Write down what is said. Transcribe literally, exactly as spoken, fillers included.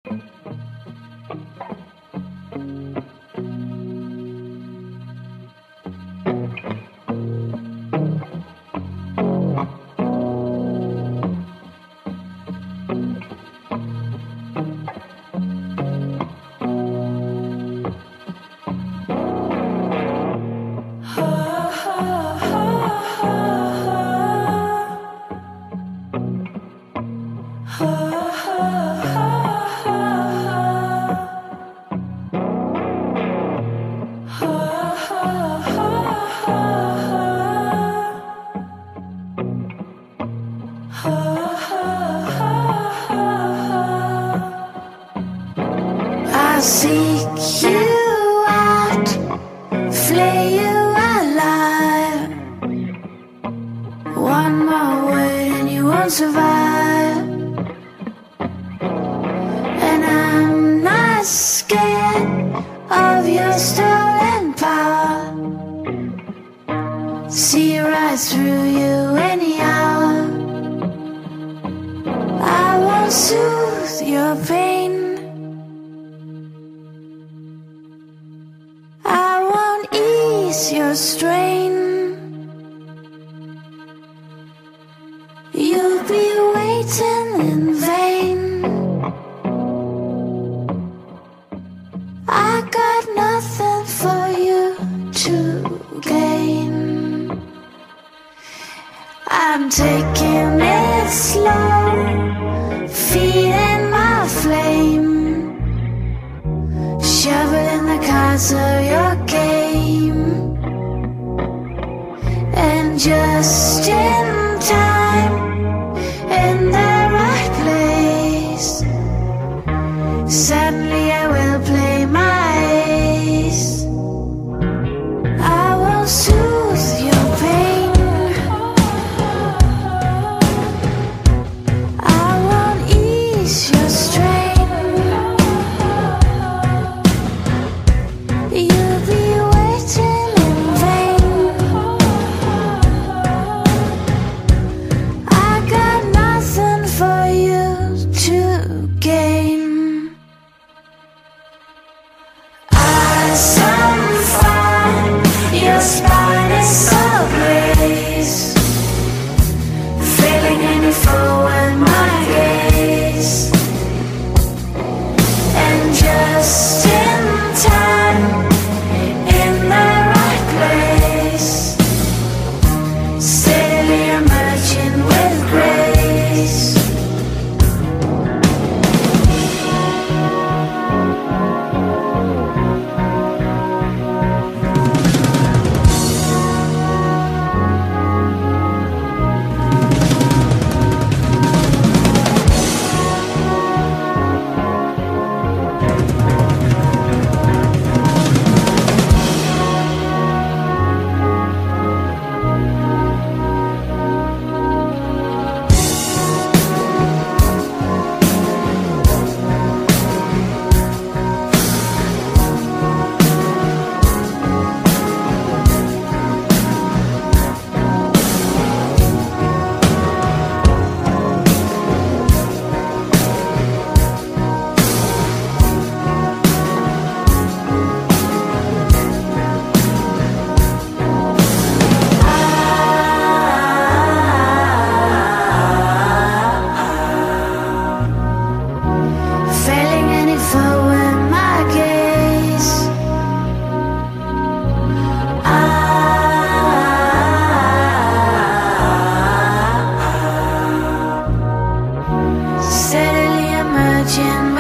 I'll seek you out, flay you alive. One more word and you won't survive. And I'm not scared of your stolen power. See right through you any hour. I won't soothe your pain. I won't ease your strain. You'll be waiting in vain. I got nothing for you to gain. I'm taking it slow, feeding my flame, shoveling the cards of your game. And just in time, in the right place, suddenly I will play my ace. I will soothe your pain. I won't ease your strain. You'll be waiting in vain. I got nothing for you to gain. Eyes on fire, your spine is ablaze, feeling any foe in my gaze. And just in time, in the right place, steadily emerging with grace. Failing any foe in my gaze. Ah, steadily emerging